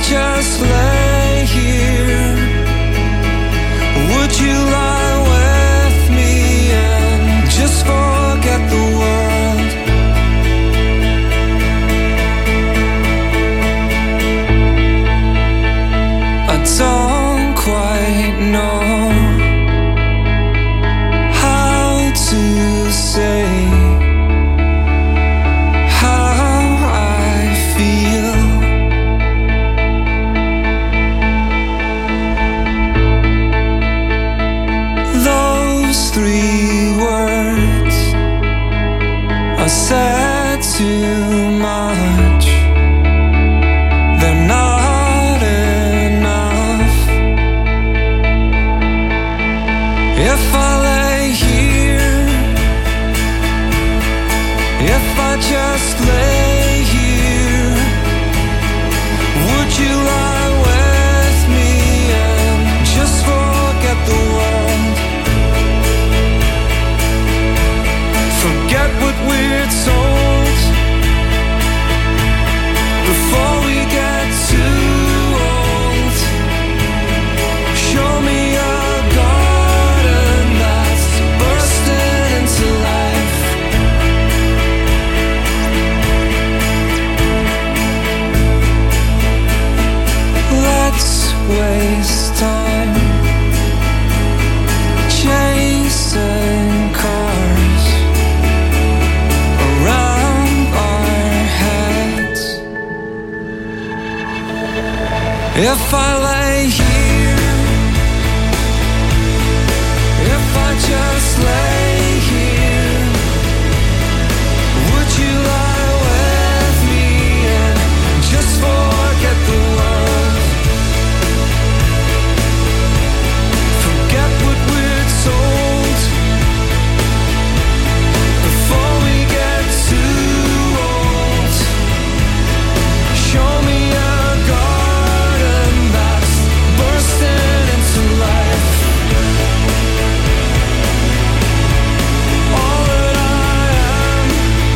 just lay here, would you lie with me and just forget the world? I don't quite know how to say said too much, they're not enough. If I lay here, if I just lay here, would you lie with me and just forget the world? Forget what we're told before we get too old. Show me a garden that's bursting into life. Let's waste time chasing cars around our heads. If I lay here, if I just lay here, would you lie with me and just forget the world? Forget what we're told before we get too old. Show me a garden that's bursting into life. All that I am,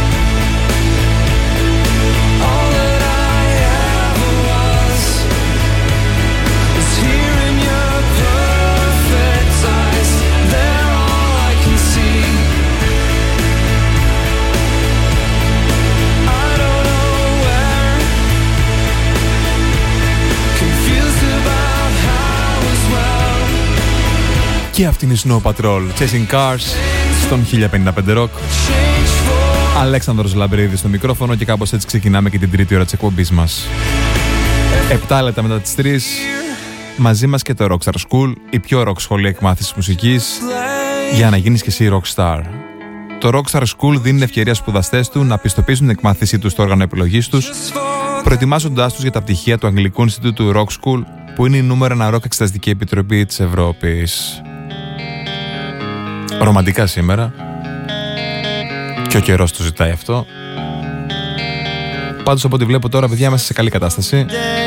all that I ever was, is here in your perfect eyes. They're all I can see. I don't know where, confused about how as well. Και αυτή είναι η Snow Patrol, Chasing Cars, στον 1055 Rock. Αλέξανδρος Λαμπρίδης στο μικρόφωνο και κάπως έτσι ξεκινάμε και την τρίτη ώρα της εκπομπής μας. 7 λεπτά μετά τις 3, μαζί μας και το Rockstar School, η πιο rock σχολή εκμάθησης μουσικής, για να γίνεις και εσύ rockstar. Το Rockstar School δίνει ευκαιρία στους σπουδαστές του να πιστοποιήσουν την εκμάθησή τους στο όργανο επιλογής τους, προετοιμάζοντάς τους για τα πτυχία του Αγγλικού Ινστιτούτου Rock School, που είναι η νούμερο 1 rock εξεταστική επιτροπή της Ευρώπης. Ρομαντικά σήμερα, και ο καιρός το ζητάει αυτό. Πάντως από ό,τι βλέπω τώρα, παιδιά, είμαστε σε καλή κατάσταση.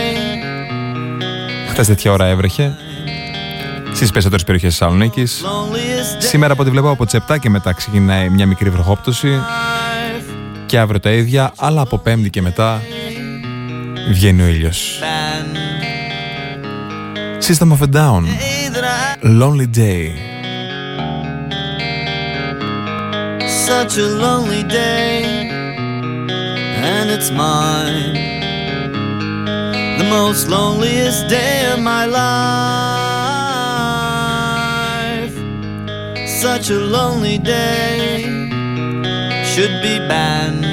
Χθες τέτοια ώρα έβρεχε στις περισσότερες περιοχές της Θεσσαλονίκης. Σήμερα από ό,τι βλέπω από τις 7 και μετά ξεκινάει μια μικρή βροχόπτωση. Και αύριο τα ίδια, αλλά από Πέμπτη και μετά βγαίνει ο ήλιος. System of a Down, Lonely Day. Such a lonely day, and it's mine, the most loneliest day of my life. Such a lonely day should be banned.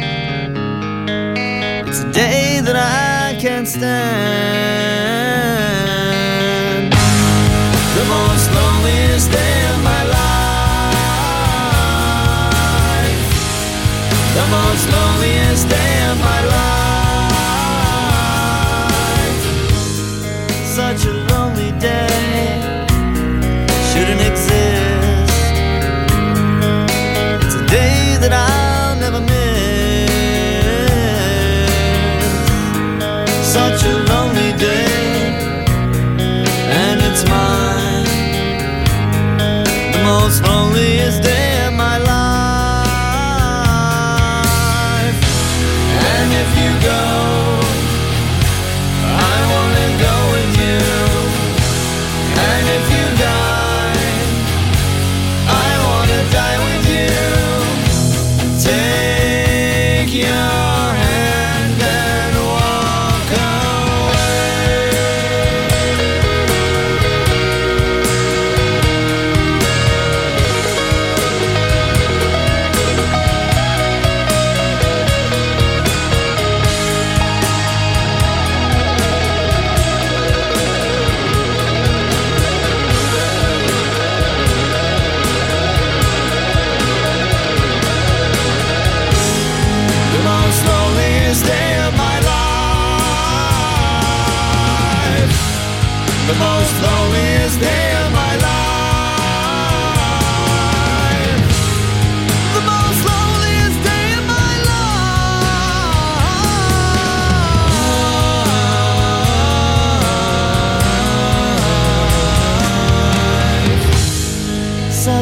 It's a day that I can't stand. The most loneliest day of my life. The most loneliest day of my life. Such a lonely day shouldn't exist. It's a day that I'll never miss. Such a lonely day.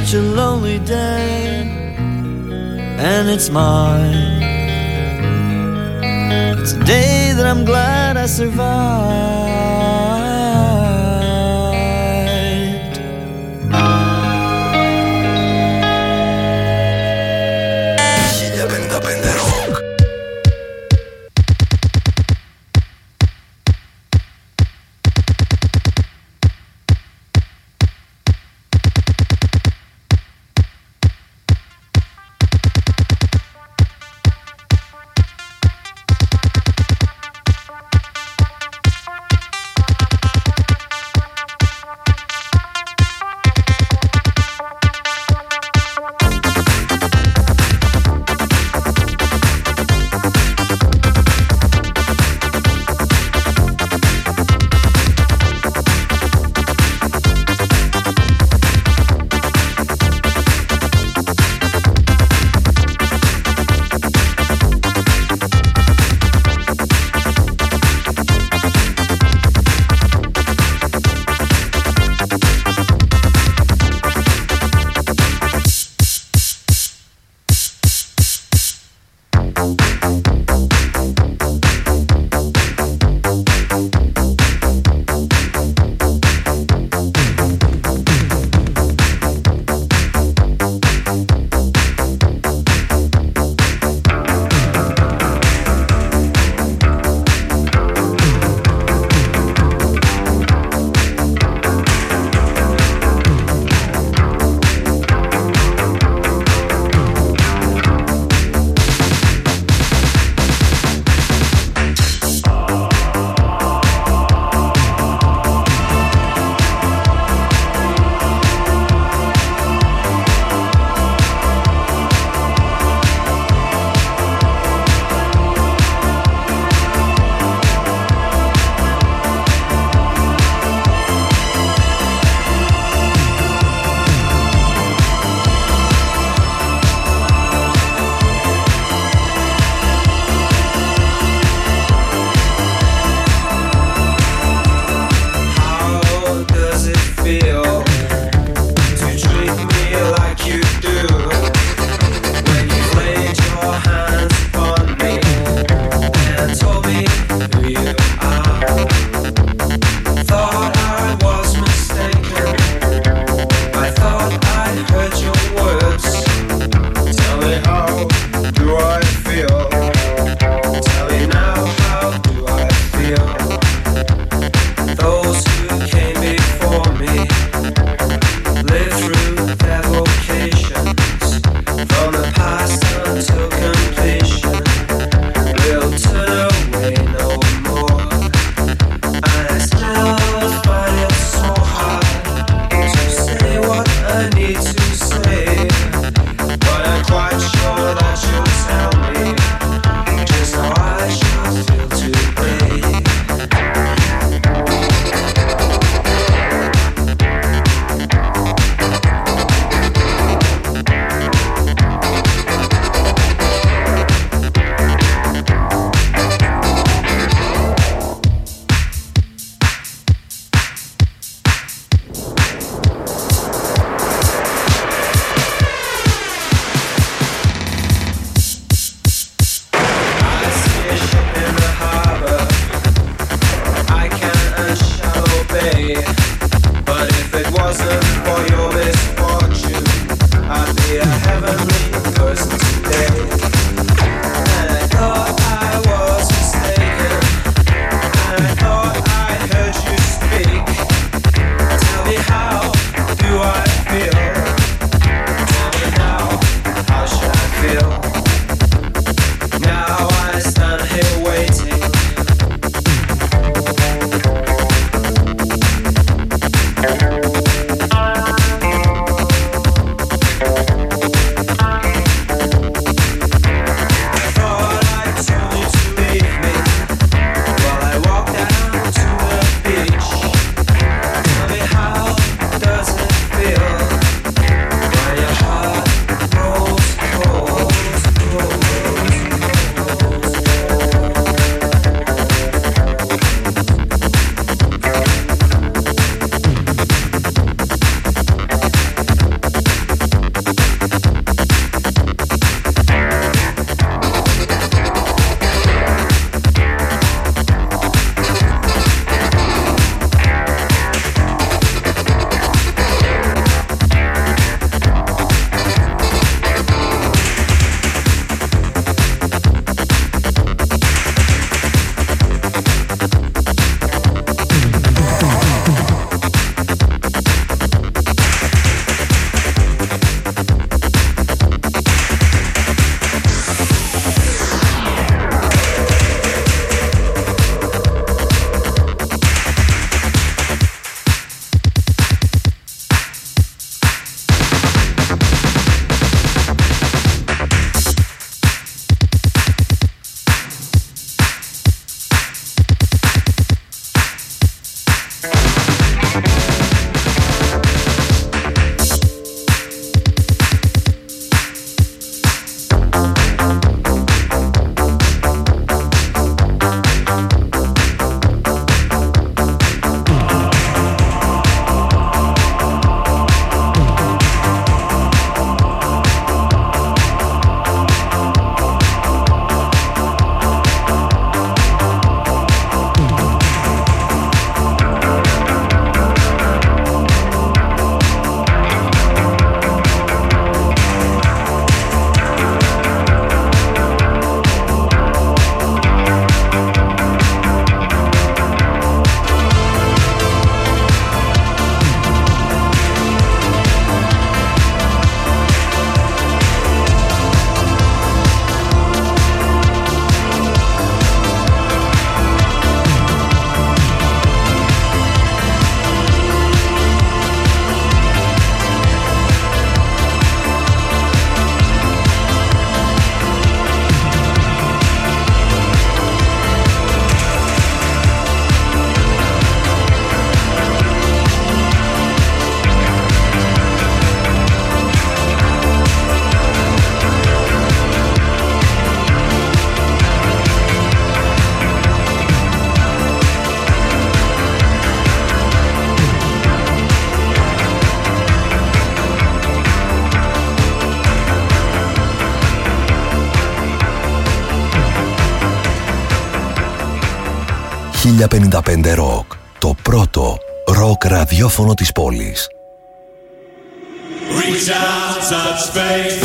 such a lonely day, and it's mine. It's a day that I'm glad I survived. Χίλια 55 Rock. 1055 Rock. Το πρώτο ροκ ραδιόφωνο της πόλης. Reach out, touch faith.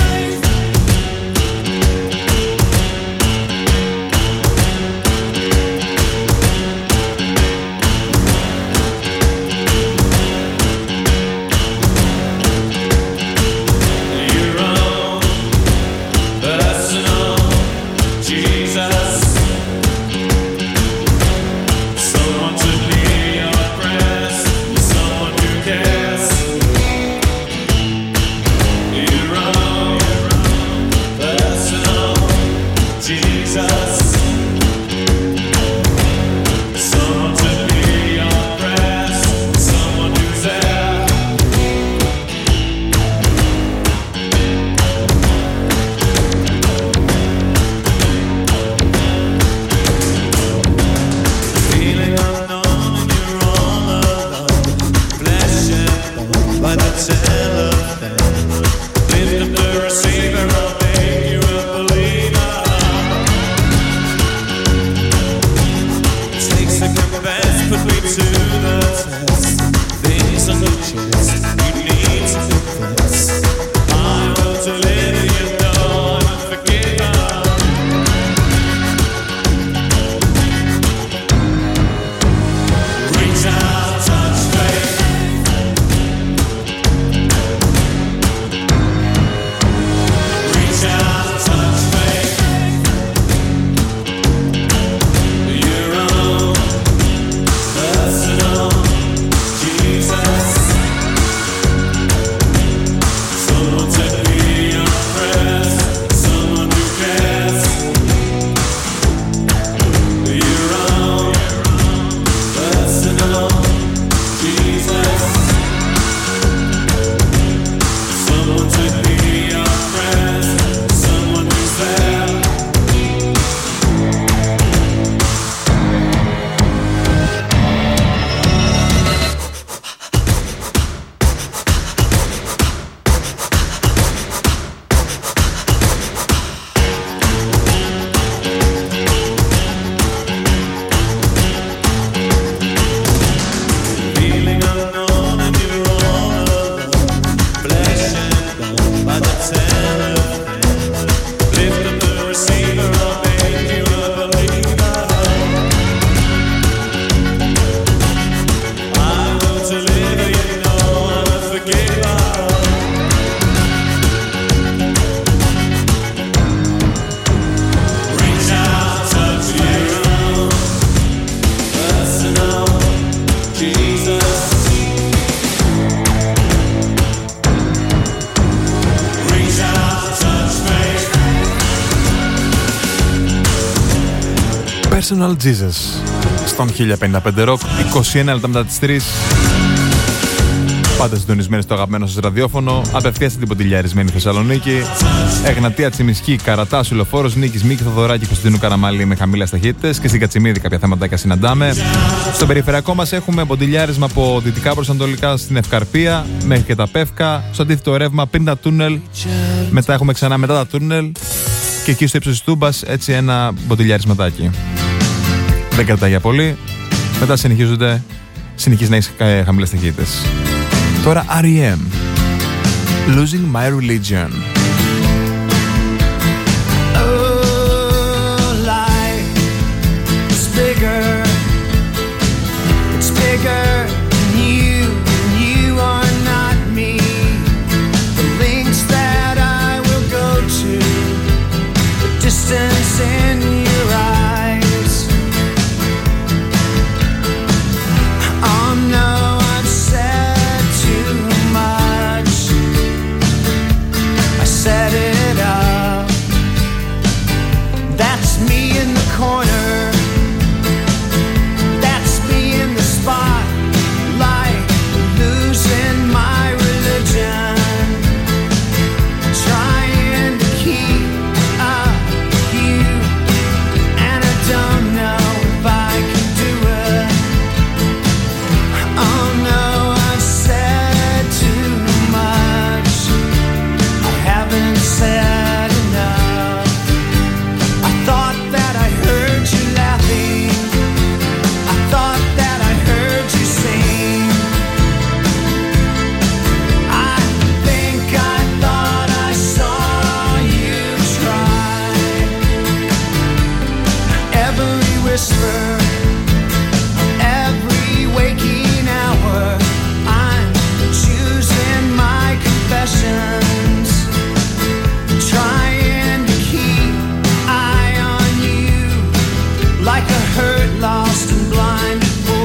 Personal Jesus στον 1055 Rock, 21 λεπτά μετά τις 3. Πάντα συντονισμένοι στο αγαπημένο σας ραδιόφωνο. Απευθείας στην ποντιλιαρισμένη Θεσσαλονίκη. Εγνατία, Τσιμισκή, Καρατάσου, Λεωφόρος, Νίκης, Μίκη, Θοδωράκη, Κωνσταντίνου Καραμάλη με χαμηλές ταχύτητες. Και στην Κατσιμίδη κάποια θέματάκια συναντάμε. Στο περιφερειακό μας έχουμε ποντιλιάρισμα από δυτικά προς ανατολικά στην Ευκαρπία μέχρι και τα Πεύκα. Στο αντίθετο ρεύμα πριν τα τούνελ. Μετά έχουμε ξανά μετά τα τούνελ. Και εκεί στο ύψος της Τούμπας έτσι ένα ποντιλιάρισματάκι. Δεν κρατάει για πολύ. Μετά συνεχίζει να έχει χαμηλές ταχύτητες. Τώρα R.E.M. Losing My Religion. Oh, life is bigger. It's bigger than you, and you are not me. The lengths that I will go to, the distance in your eyes. Oh no, I've said too much. I whisper every waking hour. I'm choosing my confessions, trying to keep eye on you like a hurt, lost and blind.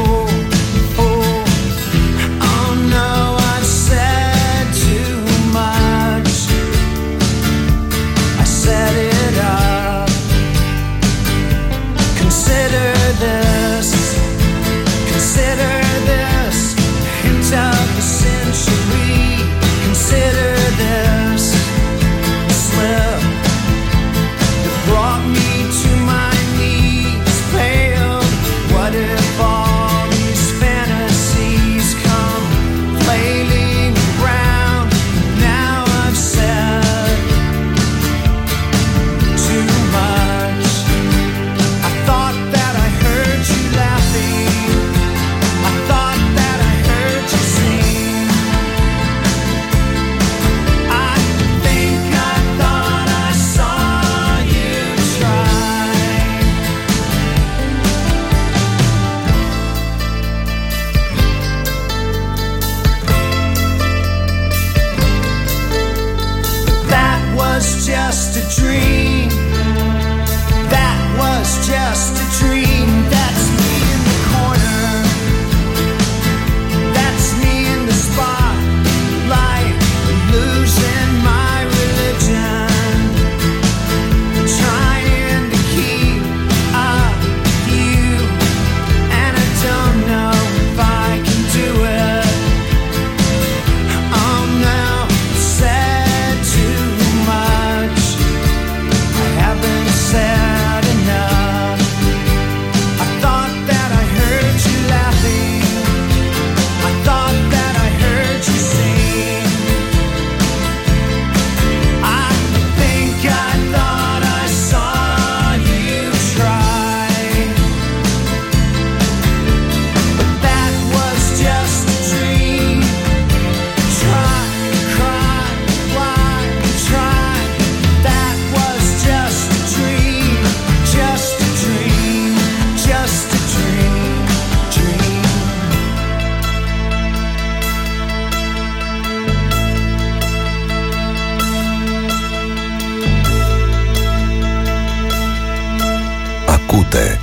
Ακούτε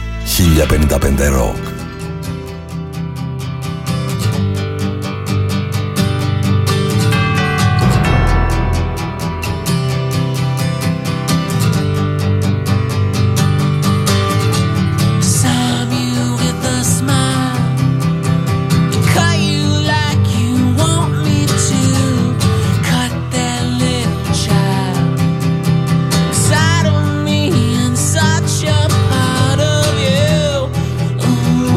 1055 Rock. Such a part of you.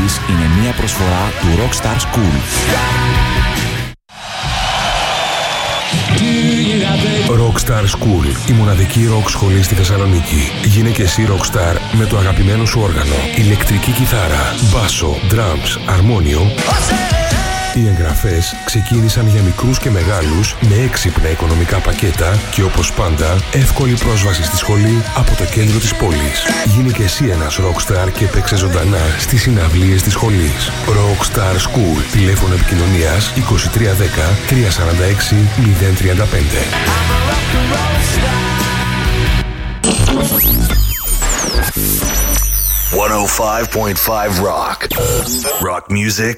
Πόλης είναι μια προσφορά του Rockstar School. Rockstar School, η μοναδική rock σχολή στη Θεσσαλονίκη. Γίνε και εσύ rockstar με το αγαπημένο σου όργανο, ηλεκτρική κιθάρα, μπάσο, drums, αρμόνιο. Οι εγγραφές ξεκίνησαν για μικρούς και μεγάλους με έξυπνα οικονομικά πακέτα και όπως πάντα εύκολη πρόσβαση στη σχολή από το κέντρο της πόλης. Γίνε και εσύ ένας rockstar και παίξε ζωντανά στις συναυλίες της σχολής. Rockstar School, τηλέφωνο επικοινωνίας 2310 346 035. 105.5 Rock. Rock music.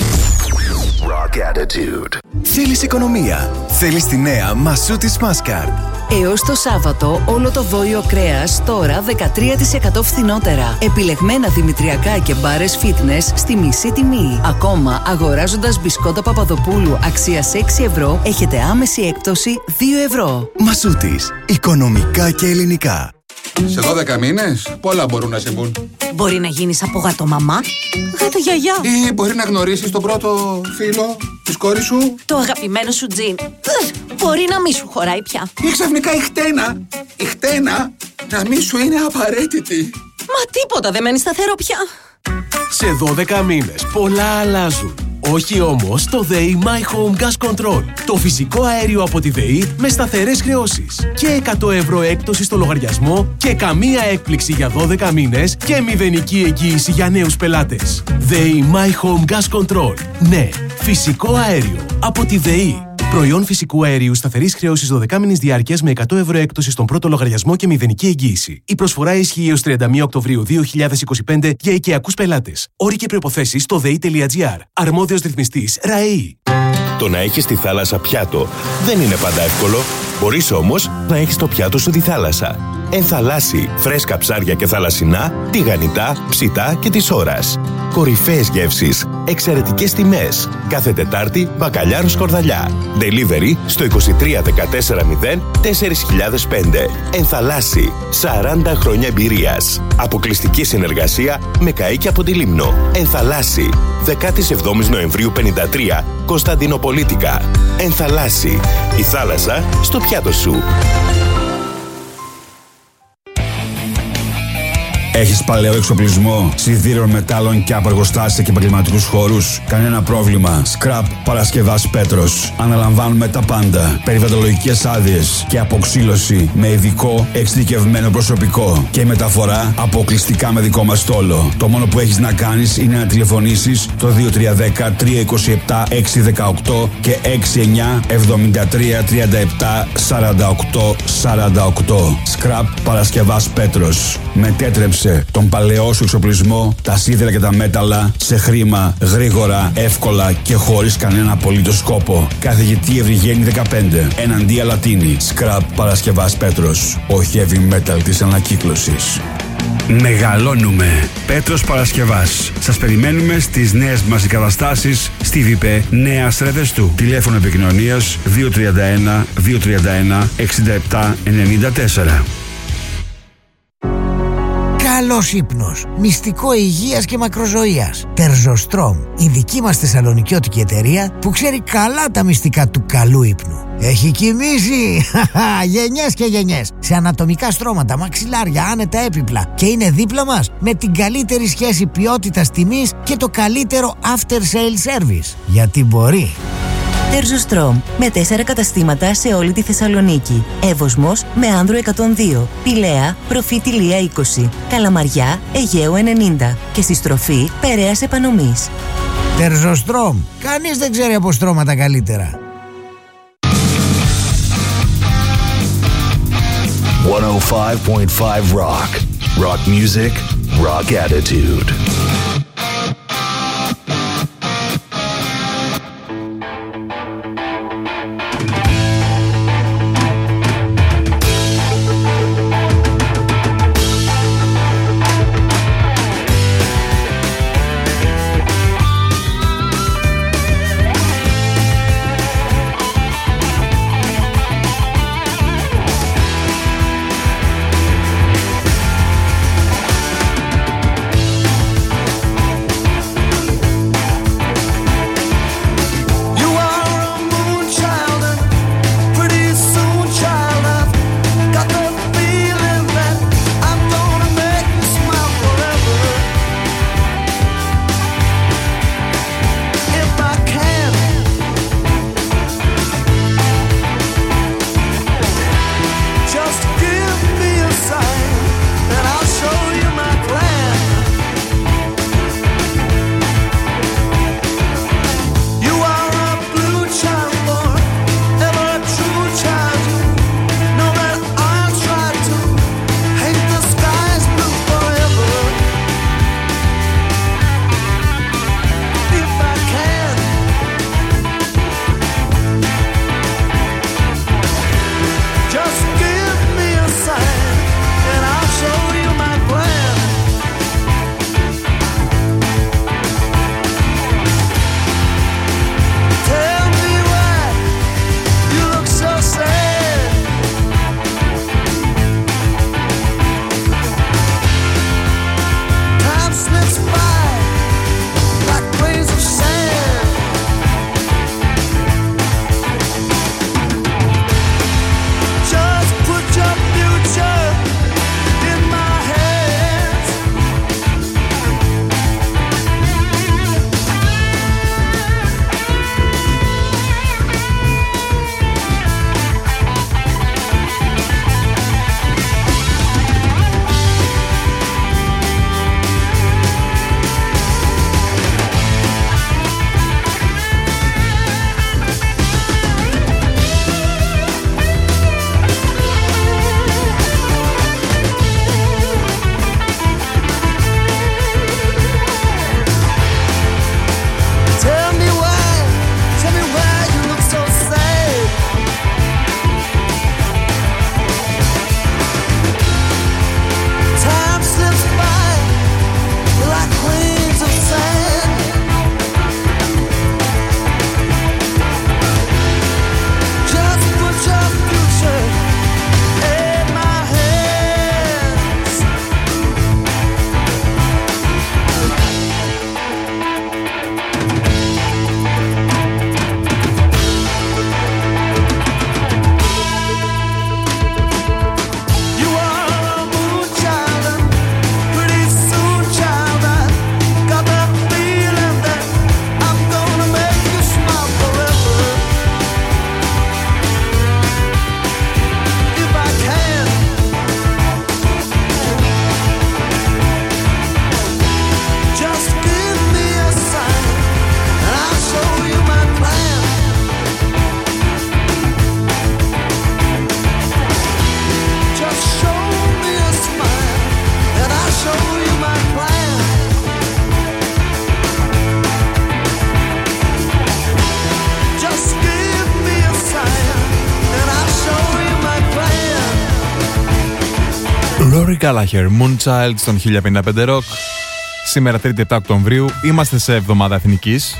Rock attitude. Θέλεις οικονομία. Θέλεις τη νέα Μασούτης Mastercard. Έως το Σάββατο, όλο το βόλιο κρέας τώρα 13% φθηνότερα. Επιλεγμένα δημητριακά και μπάρες fitness στη μισή τιμή. Ακόμα, αγοράζοντας μπισκότα Παπαδοπούλου αξίας 6 ευρώ, έχετε άμεση έκπτωση 2 ευρώ. Μασούτης. Οικονομικά και ελληνικά. Σε 12 μήνες, πολλά μπορούν να συμβούν. Μπορεί να γίνεις από γατομαμά, γατογιαγιά. Ή μπορεί να γνωρίσεις τον πρώτο φίλο της κόρης σου. Το αγαπημένο σου τζιν. Μπορεί να μη σου χωράει πια. Ή ξαφνικά η χτένα να μη σου είναι απαραίτητη. Μα τίποτα δεν μένει σταθερό πια. Σε 12 μήνες πολλά αλλάζουν. Όχι όμως το ΔΕΗ My Home Gas Control. Το φυσικό αέριο από τη ΔΕΗ με σταθερές χρεώσεις. Και 100 ευρώ έκπτωση στο λογαριασμό και καμία έκπληξη για 12 μήνες και μηδενική εγγύηση για νέους πελάτες. ΔΕΗ My Home Gas Control. Ναι, φυσικό αέριο από τη ΔΕΗ. Προϊόν φυσικού αερίου σταθερής χρέωσης 12 μήνες διάρκειας με 100 ευρώ έκπτωση στον πρώτο λογαριασμό και μηδενική εγγύηση. Η προσφορά ισχύει έως 31 Οκτωβρίου 2025 για οικιακούς πελάτες. Όροι και προϋποθέσεις στο dei.gr. Αρμόδιος ρυθμιστής ΡΑΕΗ. Το να έχεις τη θάλασσα πιάτο δεν είναι πάντα εύκολο. Μπορείς όμως να έχεις το πιάτο σου τη θάλασσα. Ενθαλάσσι, φρέσκα ψάρια και θαλασσινά, τηγανιτά, ψητά και της ώρας. Κορυφαίες γεύσεις, εξαιρετικές τιμές. Κάθε Τετάρτη, μπακαλιάρο σκορδαλιά. Delivery στο 23 14 0 4005. Ενθαλάσσι, 40 χρόνια εμπειρίας. Αποκλειστική συνεργασία με καΐκι από τη Λίμνο. Ενθαλάσσι, 17 Νοεμβρίου 53, Κωνσταντινοπολίτικα. Ενθαλάσσι, η θάλασσα στο πιάτο σου. Έχεις παλαιό εξοπλισμό, σιδήρων, μετάλλων και από εργοστάσια και επαγγελματικούς χώρους? Κανένα πρόβλημα. Scrap Παρασκευάς Πέτρος. Αναλαμβάνουμε τα πάντα. Περιβαλλοντολογικές άδειες και αποξύλωση με ειδικό εξειδικευμένο προσωπικό. Και η μεταφορά αποκλειστικά με δικό μας στόλο. Το μόνο που έχεις να κάνεις είναι να τηλεφωνήσεις το 2310 327 618 και 69 73 37 48 48. Scrap Παρασκευάς Πέτρος. Μετέτρεψε τον παλαιό σου εξοπλισμό, τα σίδερα και τα μέταλλα σε χρήμα, γρήγορα, εύκολα και χωρίς κανένα απολύτως σκόπο. Καθηγητή Ευρυγένη 15, εναντία Λατίνη. Scrap Παρασκευάς Πέτρος. Ο heavy metal της ανακύκλωσης. Μεγαλώνουμε. Πέτρος Παρασκευάς. Σας περιμένουμε στις νέες μας εγκαταστάσεις στη ΒΠΕ Νέα Ρεδεστού. Τηλέφωνο επικοινωνίας 231 231 67 94. Καλός ύπνος, μυστικό υγείας και μακροζωίας. Τερζοστρόμ, η δική μας θεσσαλονικιώτικη εταιρεία που ξέρει καλά τα μυστικά του καλού ύπνου. Έχει κοιμήσει γενιές και γενιές σε ανατομικά στρώματα, μαξιλάρια, άνετα έπιπλα και είναι δίπλα μας με την καλύτερη σχέση ποιότητας τιμής και το καλύτερο after sale service. Γιατί μπορεί. Τερζοστρόμ, με 4 καταστήματα σε όλη τη Θεσσαλονίκη. Εύωσμος με Άνδρο 102, Πηλαία, Προφήτη Λία 20, Καλαμαριά, Αιγαίου 90 και στη στροφή Περαίας Επανομής. Τερζοστρόμ, κανείς δεν ξέρει από στρώματα καλύτερα. 105.5 Rock. Rock music, rock attitude. Rory Gallagher, Moonchild στον 1055 Rock. Σήμερα 3η 7 Οκτωβρίου, είμαστε σε εβδομάδα εθνικής.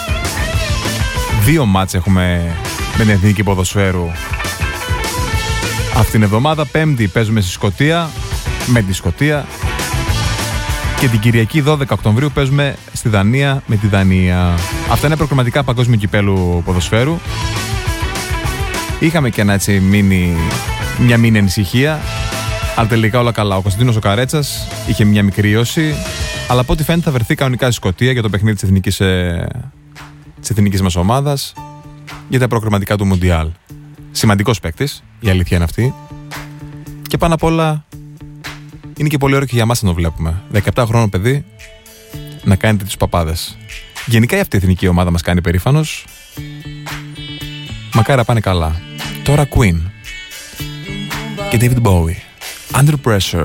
2 μάτς έχουμε με την εθνική ποδοσφαίρου αυτήν την εβδομάδα. Πέμπτη παίζουμε στη Σκωτία, με τη Σκωτία. Και την Κυριακή 12 Οκτωβρίου παίζουμε στη Δανία με τη Δανία. Αυτά είναι προκριματικά παγκόσμιου κυπέλου ποδοσφαίρου. Είχαμε και μια μίνι ανησυχία, αλλά τελικά όλα καλά. Ο Κωνσταντίνος ο Καρέτσας είχε μια μικρή ίωση, αλλά από ό,τι φαίνεται θα βρεθεί κανονικά στη Σκωτία για το παιχνίδι της εθνικής μας ομάδας για τα προκριματικά του Μουντιάλ. Σημαντικός παίκτης, η αλήθεια είναι αυτή. Και πάνω απ' όλα είναι και πολύ ωραίο και για εμάς να το βλέπουμε. 17 χρόνων παιδί να κάνετε τους παπάδες. Γενικά αυτή η εθνική ομάδα μας κάνει περήφανος. Μακάρι να πάνε καλά. Τώρα Queen και David Bowie, Under Pressure.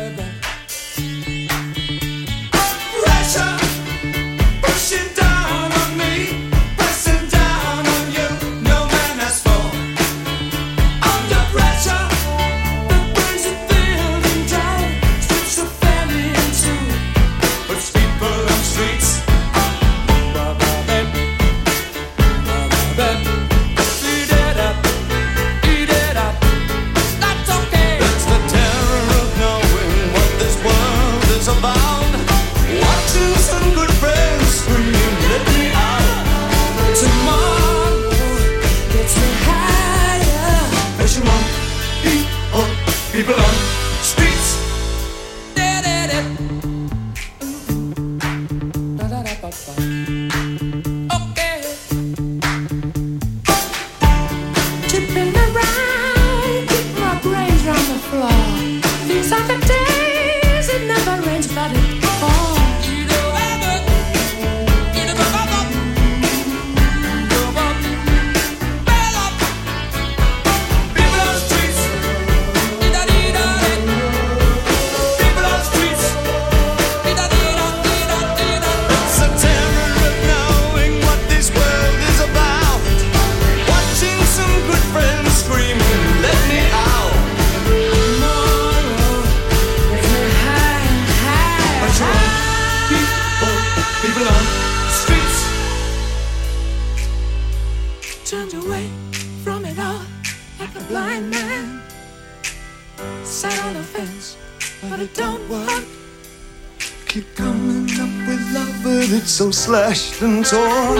So slashed and torn.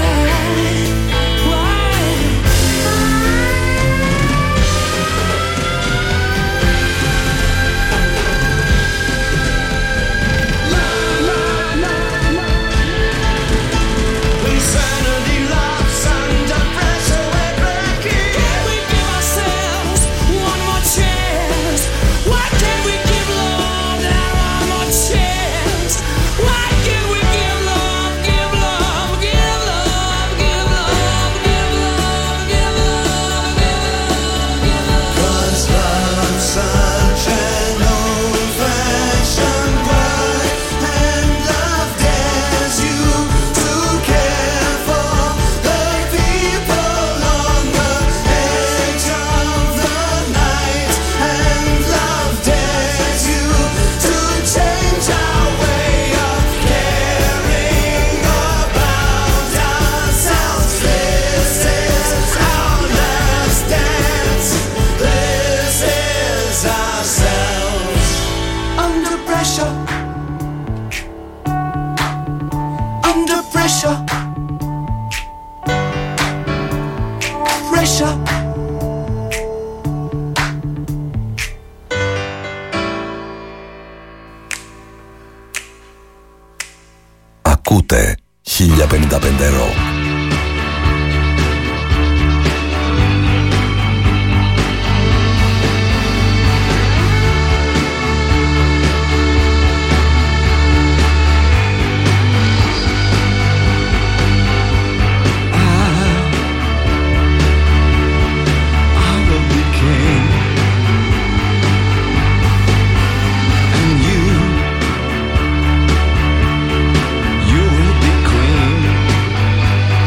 Ακούτε 1055 Rock. You will be queen.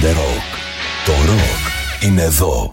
είναι ροκ. Το ροκ είναι εδώ.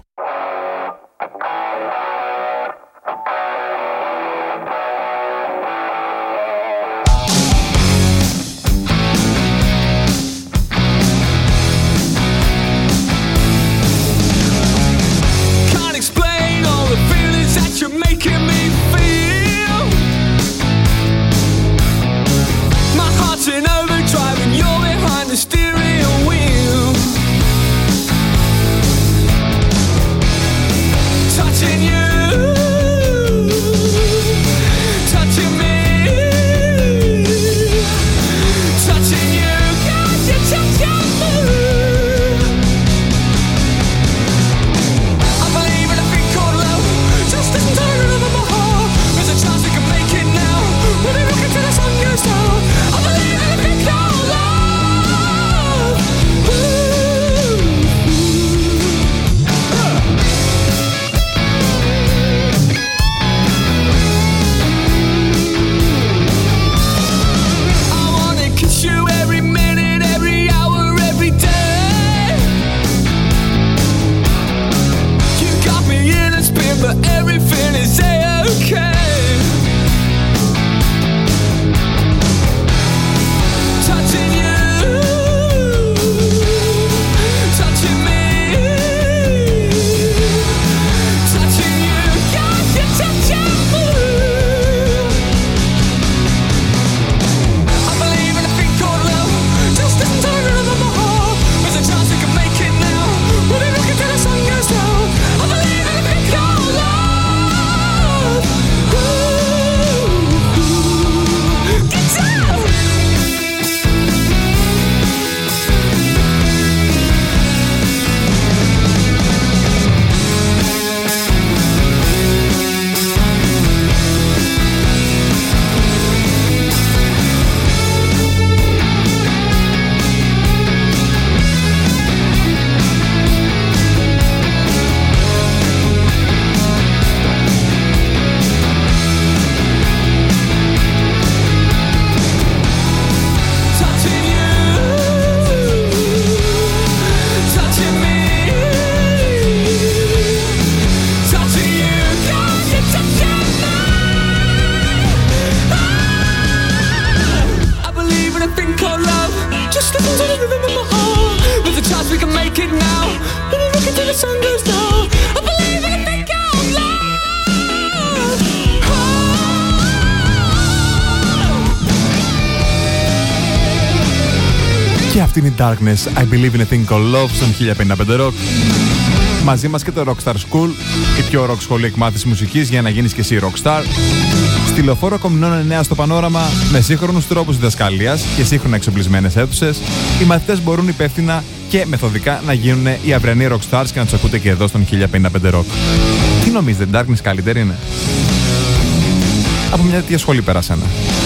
Και αυτή είναι η Darkness, I Believe in a Thing Called Love στον 1055 Rock. Μαζί μας και το Rockstar School, η πιο rock σχολή εκμάθησης μουσικής για να γίνεις και εσύ rockstar. Στη Λεωφόρο Κομινών 9 στο Πανόραμα, με σύγχρονους τρόπους διδασκαλίας και σύγχρονα εξοπλισμένες αίθουσες, οι μαθητές μπορούν υπεύθυνα και μεθοδικά να γίνουν οι αυριανοί rockstars και να τους ακούτε και εδώ στον 1055 Rock. Τι νομίζετε, Darkness καλύτερη είναι? Από μια τέτοια σχολή περάσανε.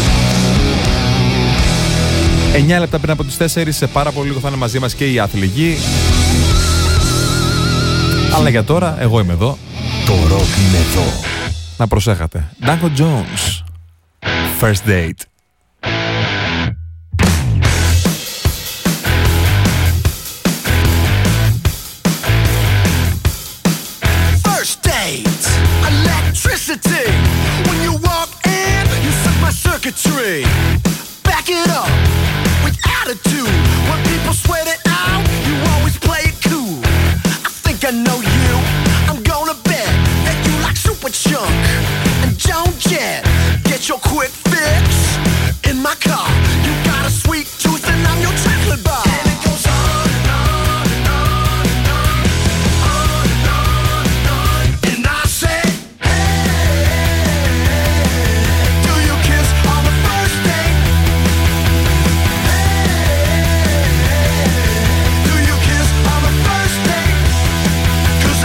9 λεπτά πριν από τις 4, σε πάρα πολύ λίγο θα είναι μαζί μας και οι άθληγοι. Αλλά για τώρα, εγώ είμαι εδώ. Το ροκ είναι εδώ. Να προσέχατε. Danko Jones. First Date. First date, electricity. When you walk in, you set my circuitry. Back it up with attitude. When people sweat it out, you always play it cool. I think I know you. I'm gonna bet that you like Super Chunk and Joan Jett. Get your quick fix in my car. You got a sweet tooth and I'm your chocolate bar. And it goes on and on and on and on, on and on and on. And I say, hey, do you kiss on the first date? Hey, do you kiss on the first date? 'Cause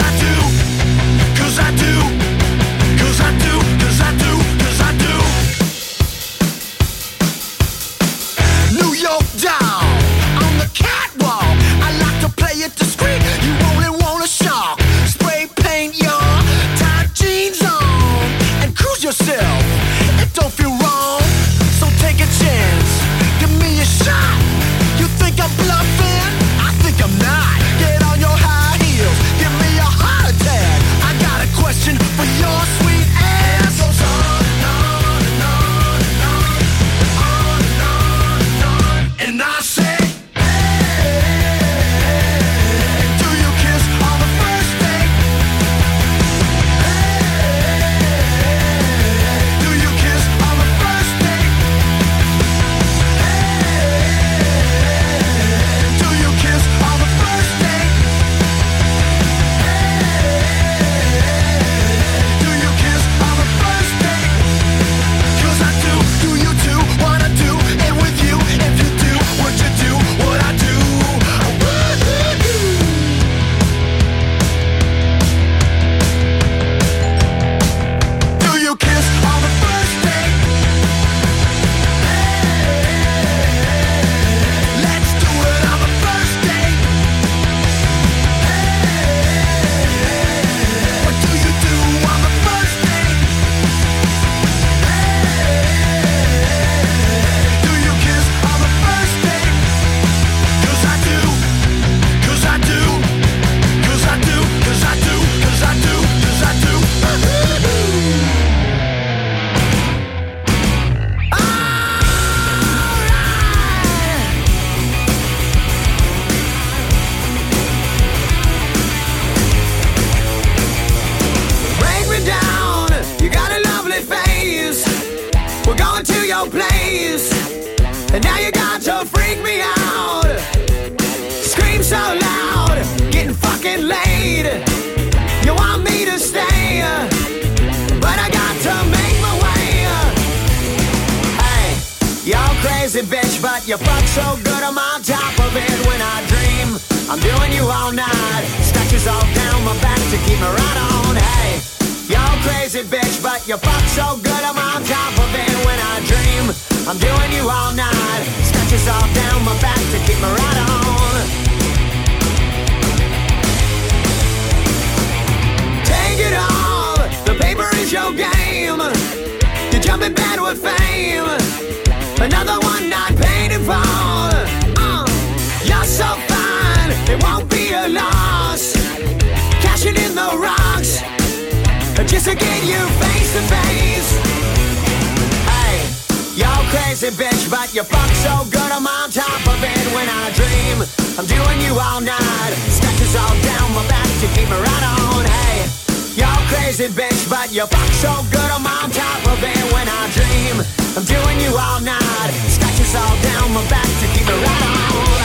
need. You want me to stay, but I got to make my way. Hey, you're crazy bitch, but you fuck so good I'm on top of it when I dream. I'm doing you all night, scratches all down my back to keep me right on. Hey, you're crazy bitch, but you fuck so good I'm on top of it when I dream. I'm doing you all night, scratches all down my back to keep me right on. Take it all, the paper is your game. You jump in bed with fame, another one not paid in full. You're so fine, it won't be a loss. Cashing in the rocks, just to get you face to face. Hey, you're crazy bitch, but you fuck so good I'm on top of it when I dream. I'm doing you all night, scratches all down my back to keep me right on. Hey, you're crazy bitch, but you fuck so good I'm on top of it when I dream. I'm doing you all night, scratches all down my back to keep me right on.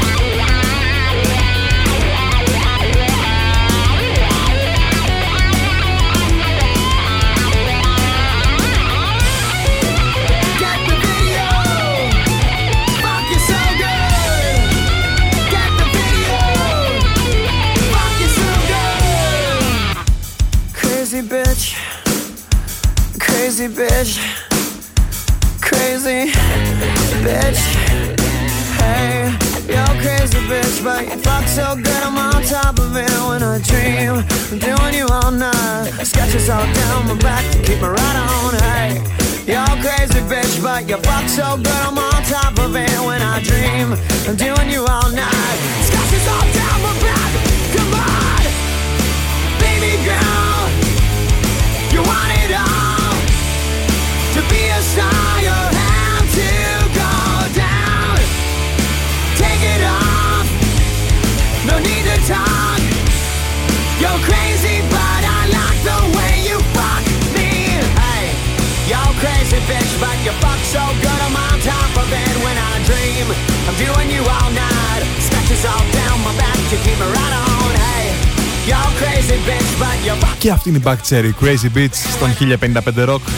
Crazy bitch, crazy bitch, crazy bitch. Hey, you're crazy bitch, but you fuck so good I'm on top of it when I dream. I'm doing you all night, scratches all down my back to keep me right on. Hey, you're crazy bitch, but you fuck so good I'm on top of it when I dream. I'm doing you all night, scratches all down my back. Come on, baby girl. You want it all, to be a star you have to go down. Take it off, no need to talk. You're crazy but I like the way you fuck me. Hey, you're crazy bitch but you fuck so good I'm on top of it when I dream. I'm doing you all night, scratches all down my back to keep me right on. Hey, you're crazy bitch but you fuck. Και αυτή είναι η Buckcherry, Crazy Beats στον 1055 Rock.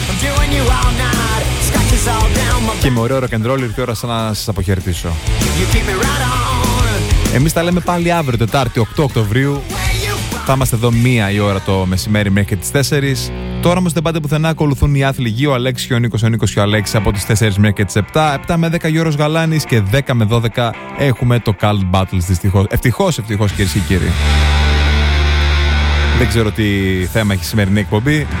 Και με ωραίο rock and roll ήρθε η ώρα να σας αποχαιρετήσω. Εμείς τα λέμε πάλι αύριο, Τετάρτη 8 Οκτωβρίου. Θα είμαστε εδώ 1 η ώρα το μεσημέρι μέχρι τις 4. Τώρα όμως δεν πάτε πουθενά, ακολουθούν οι άθλοι Γη, ο Αλέξης και ο Νίκος, ο Νίκος και ο Αλέξης από τις 4 μέχρι τις 7. 7 με 10 Γιώργος Γαλάνης και 10 με 12 έχουμε το Cult Battles δυστυχώς. Ευτυχώς κυρίες και κύριοι. Δεν ξέρω τι θέμα έχει η σημερινή εκπομπή.